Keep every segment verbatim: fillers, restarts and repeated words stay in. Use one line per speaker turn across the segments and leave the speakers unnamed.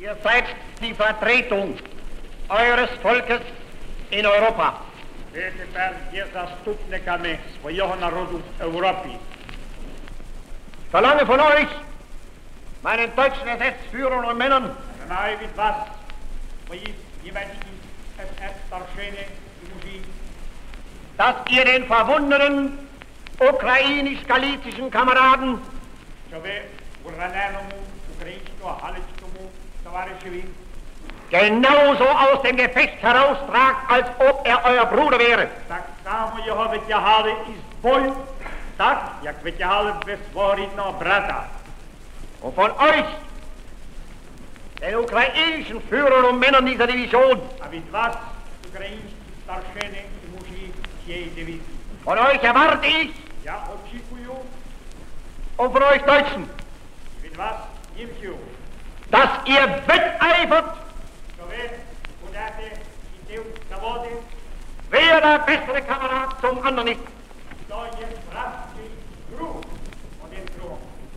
Ihr seid die Vertretung eures Volkes in Europa.
Ви тепер є заступниками свого народу в Європі.
Verlange von euch, meinen deutschen S S-Führern und Männern,
Вимагаю від вас, мої німецькі ес ес-старшини і мужі,
dass ihr den verwundeten ukrainisch-galizischen Kameraden
що ви ураненому українсько-галицькому товаришеві
genauso aus dem Gefecht heraustragt, als ob er euer Bruder wäre.
так само його витягали із бою, так, як витягали б ви свого рідного брата.
Und von euch, den ukrainischen Führern und Männern dieser Division,
А від вас, українські старшини і мужі цієї дивізії,
von euch erwarte ich
я очікую
und von euch Deutschen,
від вас, німців,
dass ihr wetteifert,
що ви будете йти в заводи,
wer der bessere Kamerad zum anderen ist.
хто є кращий друг один другому.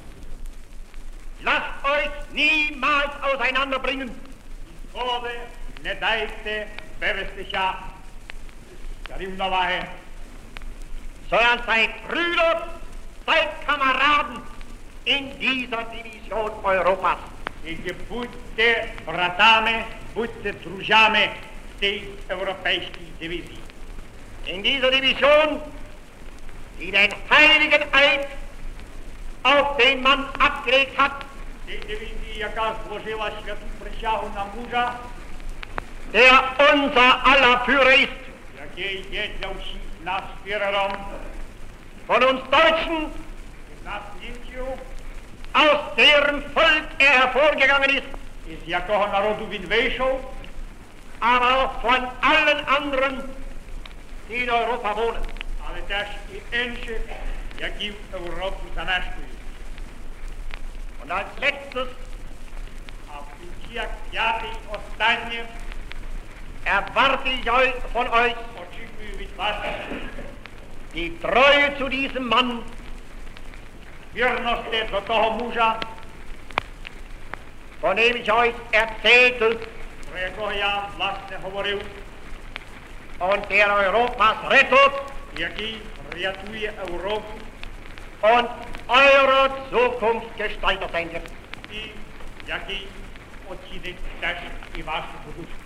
Lasst euch niemals auseinanderbringen,
Ніколи не дайте вивестися з рівноваги,
sondern seid Brüder, seid Kameraden in dieser Division Europas.
тільки будьте братами, будьте друзями в цій європейській дивізії.
In dieser Division, die den heiligen Eid auf den Mann abgelegt hat,
Цій дивізії, яка зложила святу присягу на мужа,
der unser aller Führer ist,
який є для всіх нас фюрером,
von uns Deutschen,
від нас німців,
aus deren Volk er hervorgegangen ist,
із якого народу він вийшов,
aber auch von allen anderen, die in Europa wohnen.
але теж і інших, які в Європі замешкають.
Und als letztes
А в кінці, як п'ятий, останнє,
erwarte ich euch, von euch
очікую від вас
die Treue zu diesem Mann,
вірності до того мужа,
von dem ich euch erzählte
про якого я, власне, говорив,
und der Europas rettet
який рятує Європу
und eure Zukunft gestaltet sein wird.
і який оцінить теж і вашу будущність.